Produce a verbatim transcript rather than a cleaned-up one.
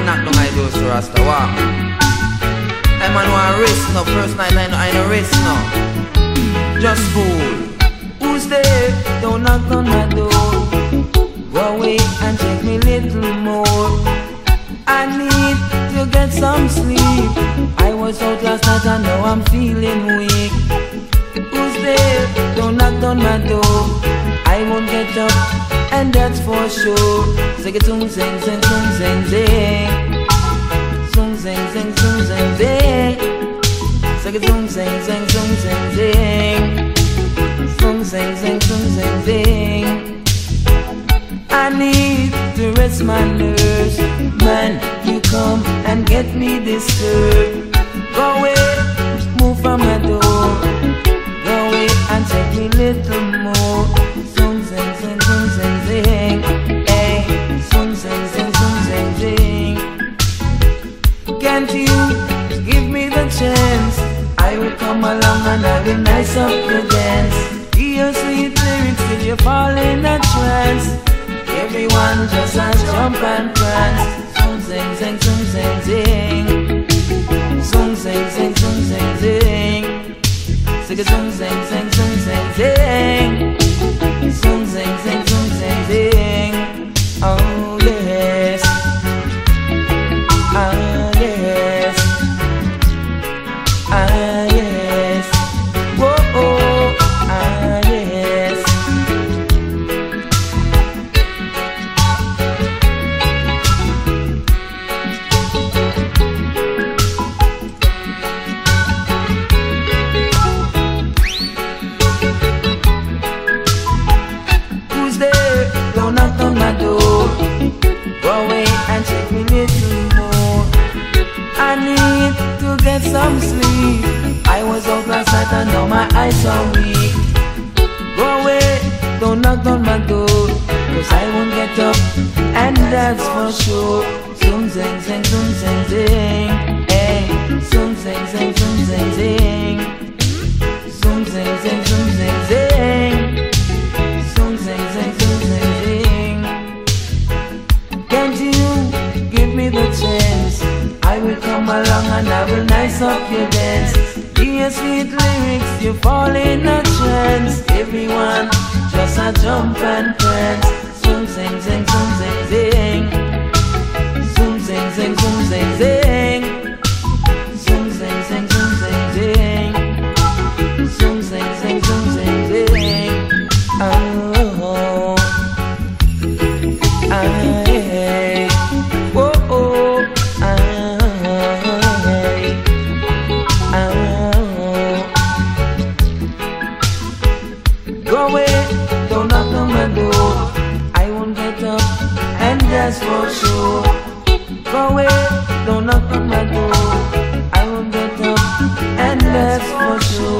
knock down my doors to Rasta walk. I man want rest now. First night I know I no rest now. Just fool. Who's there? Don't knock on my door. Go away and take me little more. I need to get some sleep. I was out last night and now I'm feeling weak. Who's there? Don't knock on my door. I won't get up, and that's for sure. Sing it, sing, sing, sing, sing, sing, sing. Sing, sing, sing, sing, sing, sing. Sing it, sing, sing, sing, sing, sing, sing. Sing, sing, sing, sing, sing, sing. I need to rest my nerves. Man, you come and get me disturbed. Go away, move from my door. Go away and take me little more. Sing, sing, sing, sing, sing, sing. Hey, sing, sing, sing, sing, sing, sing. Can't you give me the chance? I will come along and I will nice up your dance. Hear sweet lyrics till you fall in a trance. Everyone just a jump and prance. Sing, sing, sing, sing, sing, sing. Sing, sing, sing, sing, sing, sing. Sing, sing, sing, sing, sing, sing, sing. Sing, sing, sing, sing, sing, sing. Oh yes. Ah yes. Ah yes. Whoa, oh, ah yes. Who's there? Don't knock on my door. Go away and take me little more. I need to get some sleep. I was out last night and now my eyes are weak. Go away, don't knock on my door, cause I won't get up, and that's for sure. Zoom, zing, zing, zoom, zing, zing. Hey, zoom, zing, zing, zoom, zing, zing. Zoom, zing, zing, zoom, zing, zing. Zoom, zing, zing, zoom, zing, zing. Can't you give me the chance? I will come along and I will nice up your dance. Hear sweet lyrics, you fall in a trance. Everyone just a jump and prance. Zoom, zing, zing, zoom, zing, zing. Zoom, zing, zing, zoom, zing, zing. Zoom, zing, zing, zoom, zing, zing. Zoom, zing, zing, zoom, zing, zing. Oh, ah, yeah. Whoa, oh, ah, yeah. Ah. Go away, don't knock on my door. I won't get up, and that's for sure. Go away, don't knock on my door. I won't get up, and that's for sure.